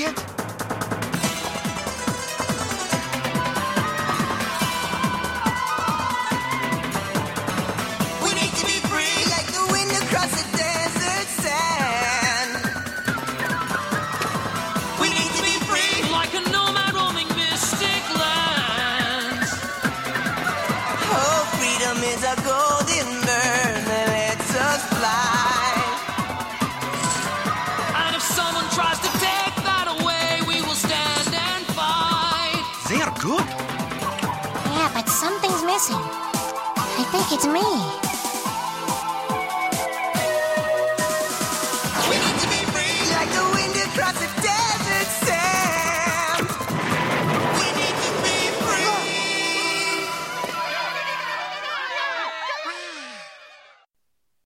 it? We need to be free like the wind across the desert sand. We need to be free like a nomad roaming mystic lands. Oh, freedom is a golden bird that lets us fly. And if someone tries to take that away, we will stand and fight. They're good. Yeah, but something's missing. I think it's me.